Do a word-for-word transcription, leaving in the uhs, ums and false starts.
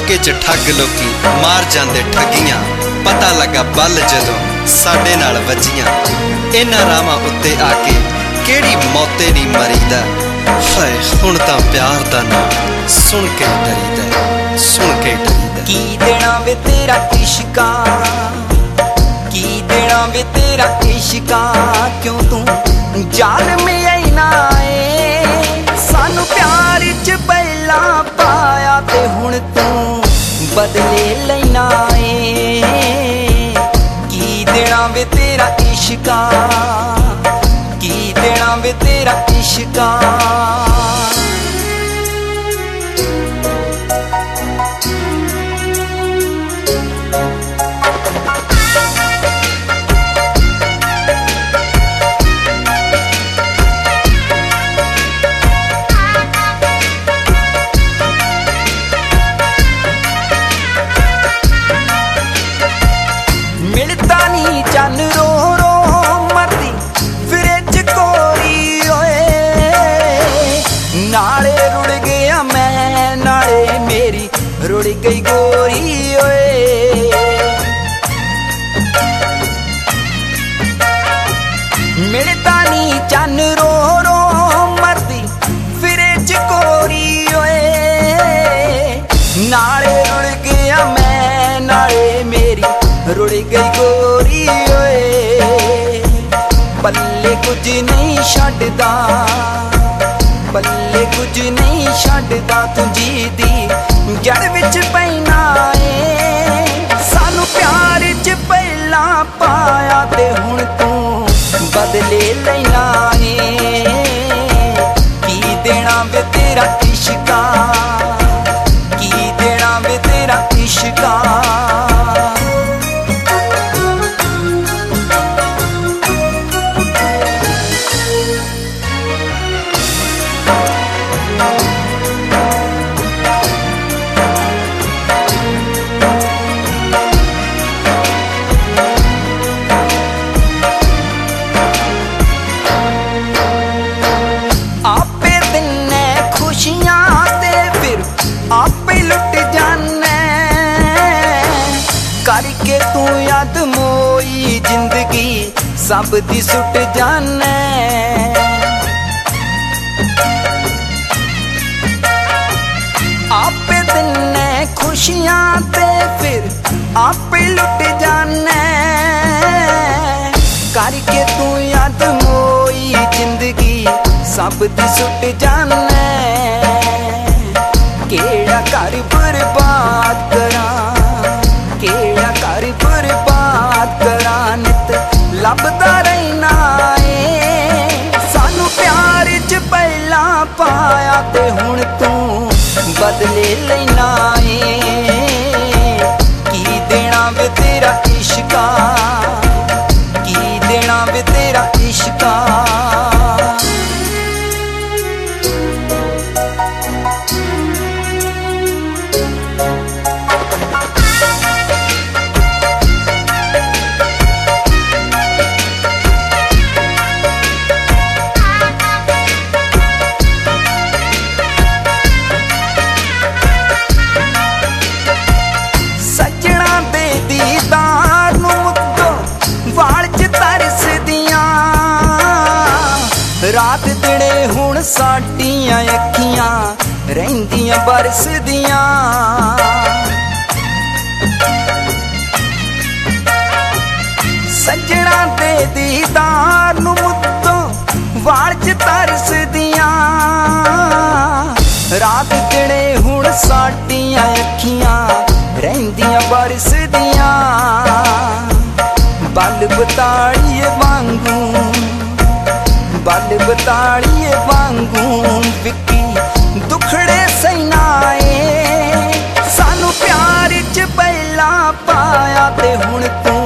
धोखे च ठग लोकी मार जांदे ठगियां। पता लगा बल जदों साडे नाल वजियां। इन्हां रावां उत्ते आके केड़ी मौते नी मरीदा। हाय हुण तां प्यार दा नाम सुन के डरीदा, सुन के डरीदा। की देना वे तेरा इश्का, की देना वे तेरा इश्का, क्यों तू जाल में आईना है। सानू प्यार च पहला पाया ते हुण तू बदले लेना है। की देना वे तेरा इश्का, की देना वे तेरा इश्का। मिलता नी चन रो रो मरदी फ्रिज कोरी ओए। नाले रुड़ गया मैं, नाले मेरी रुड़ गई गोरी ओए। मिलता नी चन रो रो मरदी फ्रिज कोरी ओए। नाले रुड़ गया मैं, नाले मेरी रुड़ गई गोरी ओए। पल्ले कुछ नहीं छड्डदा, पल्ले कुछ नहीं छड्डदा, तुझी दी जड़ विच पैना है। सानू प्यार च पहला पाया ते हुण तू बदले लेना है। की देना वे तेरा इश्का, की देना वे तेरा इश्का। आपे दिने खुशियां ते फिर आपे लुट जाने। करके तू याद मोई जिंदगी सब दी सुट जाने। आपे दिने खुशियां ते फिर आपे लुट जाने। करके तू याद मोई जिंदगी सब दी सुट जाने। केड़ा कर बर्बाद करा, केड़ा कर बर्बाद करा, नित लभदा रहना है। सानू प्यार च पहला पाया ते हुण तू बदले लेना है। की देना वे तेरा इश्का, की देना वे तेरा इश्का। सजना दे दीदार नू मुक्तो वाल च तरसदियां। रात दिने हुण साडियां अखियां रहिंदियां बरसदियां। सजना दे दीदार नू मुक्तो वाल च तरसदियां। रात दिने हुण साडियां अखियां रहिंदियां बरसदियां। बल बताड़िए वांगू, बल बताड़िए वांगू, विकी दुखड़े सैना है। सानू प्यार च पहला पाया ते हुण तू